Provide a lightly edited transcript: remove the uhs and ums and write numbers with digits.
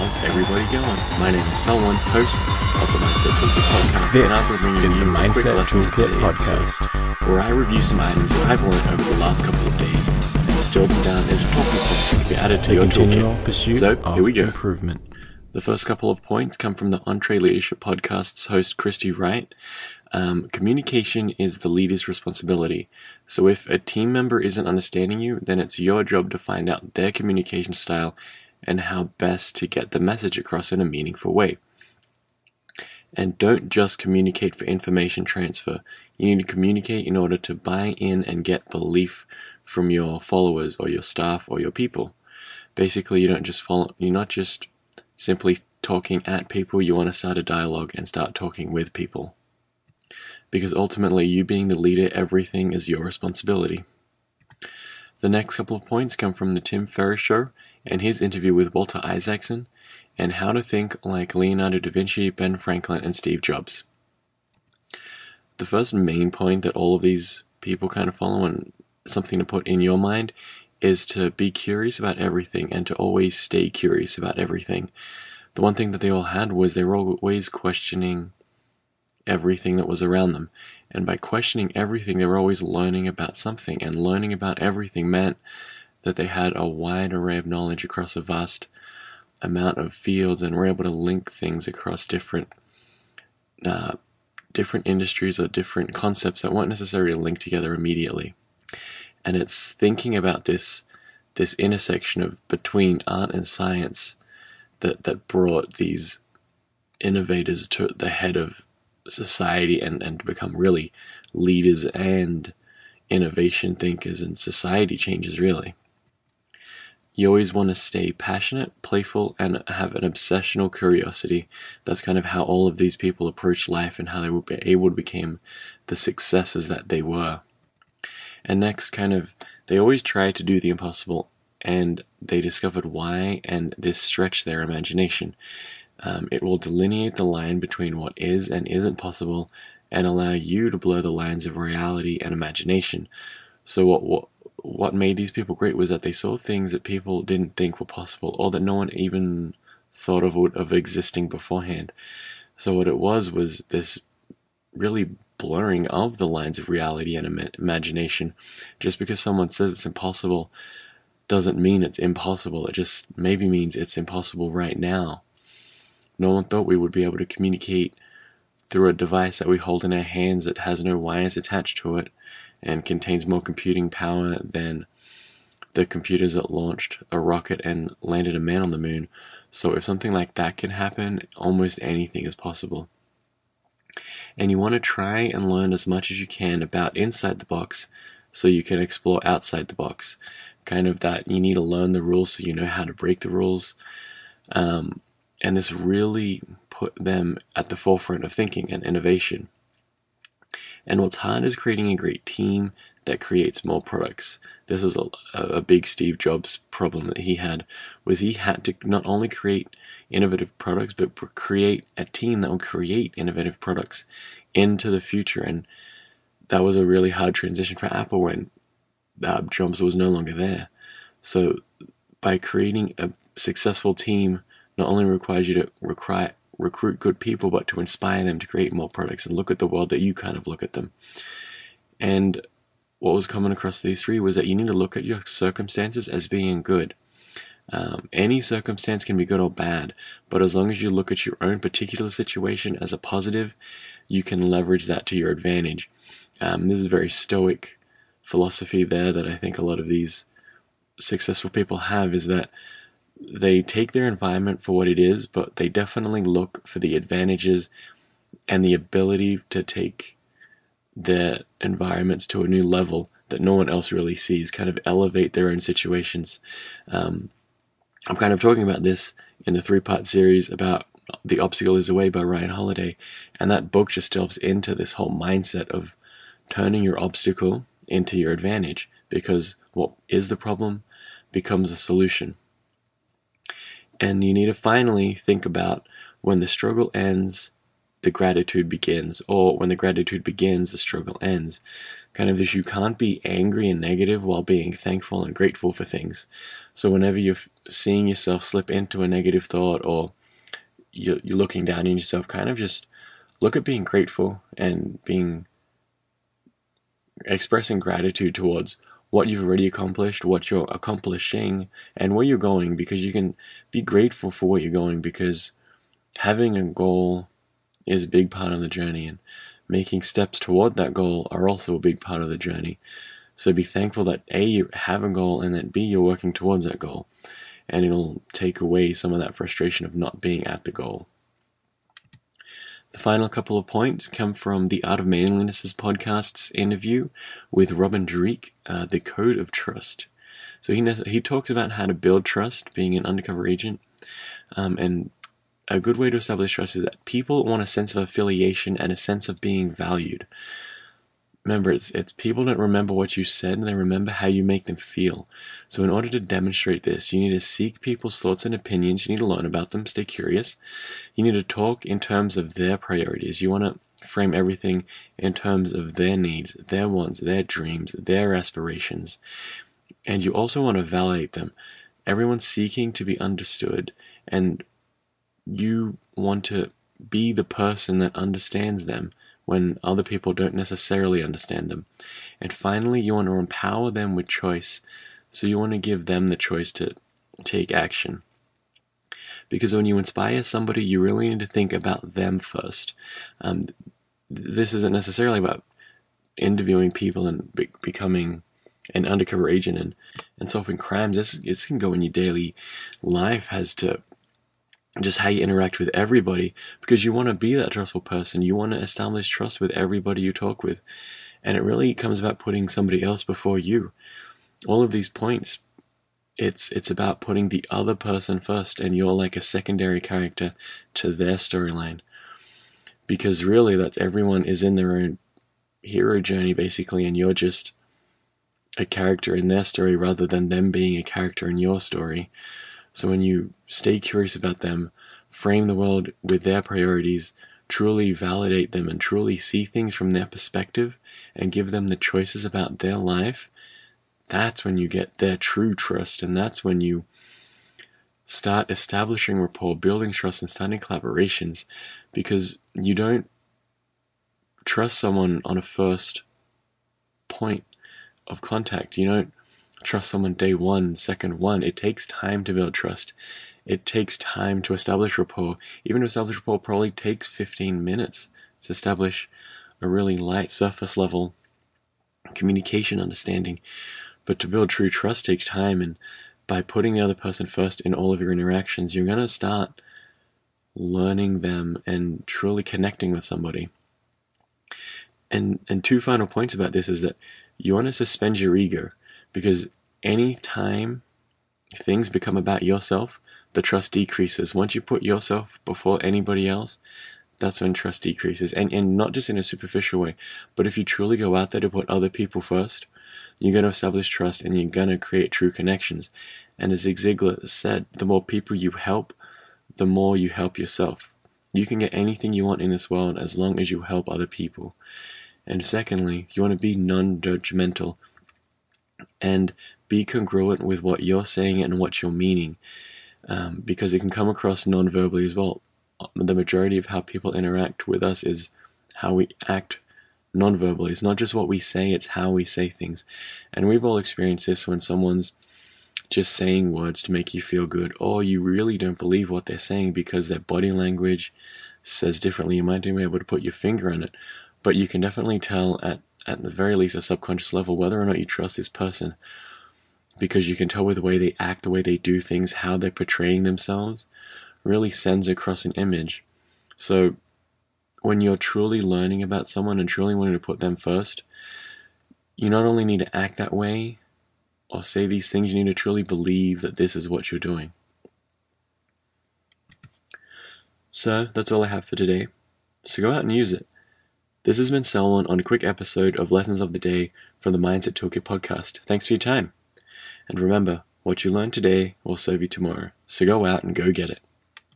How's everybody going? My name is Selwyn, host of the Mindset Toolkit podcast, This and I'll be bringing is you the a quick Mindset lessons Toolkit today podcast, episode, where I review some items that I've learned over the last couple of days and distill them down into talking points that can be added to the your continual toolkit. pursuit So, of here we go. improvement. The first couple of points come from the Entree Leadership Podcast's host, Christy Wright. Communication is the leader's responsibility. So if a team member isn't understanding you, then it's your job to find out their communication style and how best to get the message across in a meaningful way. And don't just communicate for information transfer. You need to communicate in order to buy in and get belief from your followers or your staff or your people. Basically, you're not just simply talking at people. You want to start a dialogue and start talking with people. Because ultimately, you being the leader, everything is your responsibility. The next couple of points come from the Tim Ferriss Show and his interview with Walter Isaacson, and how to think like Leonardo da Vinci, Ben Franklin, and Steve Jobs. The first main point that all of these people kind of follow, and something to put in your mind, is to be curious about everything and to always stay curious about everything. The one thing that they all had was they were always questioning everything that was around them. And by questioning everything, they were always learning about something. And learning about everything meant that they had a wide array of knowledge across a vast amount of fields and were able to link things across different industries or different concepts that weren't necessarily linked together immediately. And it's thinking about this intersection of between art and science that brought these innovators to the head of society and to become really leaders and innovation thinkers and society changers, really. You always want to stay passionate, playful, and have an obsessional curiosity. That's kind of how all of these people approach life and how they were able to become the successes that they were. And next, they always try to do the impossible, and they discovered why, and this stretched their imagination. It will delineate the line between what is and isn't possible and allow you to blur the lines of reality and imagination. So what made these people great was that they saw things that people didn't think were possible or that no one even thought of existing beforehand. So what it was this really blurring of the lines of reality and imagination. Just because someone says it's impossible doesn't mean it's impossible. It just maybe means it's impossible right now. No one thought we would be able to communicate through a device that we hold in our hands that has no wires attached to it and contains more computing power than the computers that launched a rocket and landed a man on the moon. So if something like that can happen, almost anything is possible. And you want to try and learn as much as you can about inside the box so you can explore outside the box. Kind of that you need to learn the rules so you know how to break the rules. And this really put them at the forefront of thinking and innovation. And what's hard is creating a great team that creates more products. This is a big Steve Jobs problem that he had, was he had to not only create innovative products, but create a team that would create innovative products into the future. And that was a really hard transition for Apple when Jobs was no longer there. So by creating a successful team not only requires you to recruit good people, but to inspire them to create more products and look at the world that you kind of look at them. And what was common across these three was that you need to look at your circumstances as being good. Any circumstance can be good or bad, but as long as you look at your own particular situation as a positive, you can leverage that to your advantage. This is a very stoic philosophy there that I think a lot of these successful people have, is that they take their environment for what it is, but they definitely look for the advantages and the ability to take their environments to a new level that no one else really sees, kind of elevate their own situations. I'm kind of talking about this in the 3-part series about The Obstacle is the Way by Ryan Holiday, and that book just delves into this whole mindset of turning your obstacle into your advantage, because what is the problem becomes a solution. And you need to finally think about when the struggle ends, the gratitude begins, or when the gratitude begins, the struggle ends. Kind of this, you can't be angry and negative while being thankful and grateful for things. So whenever you're seeing yourself slip into a negative thought, or you're looking down on yourself, kind of just look at being grateful and expressing gratitude towards what you've already accomplished, what you're accomplishing, and where you're going, because you can be grateful for where you're going, because having a goal is a big part of the journey, and making steps toward that goal are also a big part of the journey. So be thankful that A, you have a goal, and that B, you're working towards that goal, and it'll take away some of that frustration of not being at the goal. The final couple of points come from the Art of Manliness podcast's interview with Robin Dreeke, The Code of Trust. So he talks about how to build trust, being an undercover agent, and a good way to establish trust is that people want a sense of affiliation and a sense of being valued. Remember, it's people don't remember what you said, they remember how you make them feel. So in order to demonstrate this, you need to seek people's thoughts and opinions, you need to learn about them, stay curious. You need to talk in terms of their priorities. You want to frame everything in terms of their needs, their wants, their dreams, their aspirations. And you also want to validate them. Everyone's seeking to be understood, and you want to be the person that understands them when other people don't necessarily understand them. And finally, you want to empower them with choice. So you want to give them the choice to take action. Because when you inspire somebody, you really need to think about them first. This isn't necessarily about interviewing people and becoming an undercover agent and solving crimes. This can go in your daily life as to just how you interact with everybody, because you want to be that trustful person. You want to establish trust with everybody you talk with, and it really comes about putting somebody else before you. All of these points, it's about putting the other person first, and you're like a secondary character to their storyline, because really that's everyone is in their own hero journey basically, and you're just a character in their story rather than them being a character in your story. So when you stay curious about them, frame the world with their priorities, truly validate them and truly see things from their perspective and give them the choices about their life, that's when you get their true trust, and that's when you start establishing rapport, building trust, and starting collaborations, because you don't trust someone on a first point of contact. You don't trust someone day one, second one. It takes time to build trust. It takes time to establish rapport. Even to establish rapport probably takes 15 minutes to establish a really light surface level communication understanding. But to build true trust takes time, and by putting the other person first in all of your interactions, you're going to start learning them and truly connecting with somebody. And two final points about this is that you want to suspend your ego, because any time things become about yourself, the trust decreases. Once you put yourself before anybody else, that's when trust decreases. And not just in a superficial way, but if you truly go out there to put other people first, you're going to establish trust and you're going to create true connections. And as Zig Ziglar said, the more people you help, the more you help yourself. You can get anything you want in this world as long as you help other people. And secondly, you want to be non-judgmental and be congruent with what you're saying and what you're meaning, because it can come across non-verbally as well. The majority of how people interact with us is how we act non-verbally. It's not just what we say, it's how we say things. And we've all experienced this when someone's just saying words to make you feel good, or you really don't believe what they're saying because their body language says differently. You might not be able to put your finger on it, but you can definitely tell at the very least a subconscious level whether or not you trust this person, because you can tell with the way they act, the way they do things, how they're portraying themselves really sends across an image. So when you're truly learning about someone and truly wanting to put them first, you not only need to act that way or say these things, you need to truly believe that this is what you're doing. So that's all I have for today. So go out and use it. This has been Selwyn on a quick episode of Lessons of the Day from the Mindset Toolkit podcast. Thanks for your time. And remember, what you learn today will serve you tomorrow. So go out and go get it.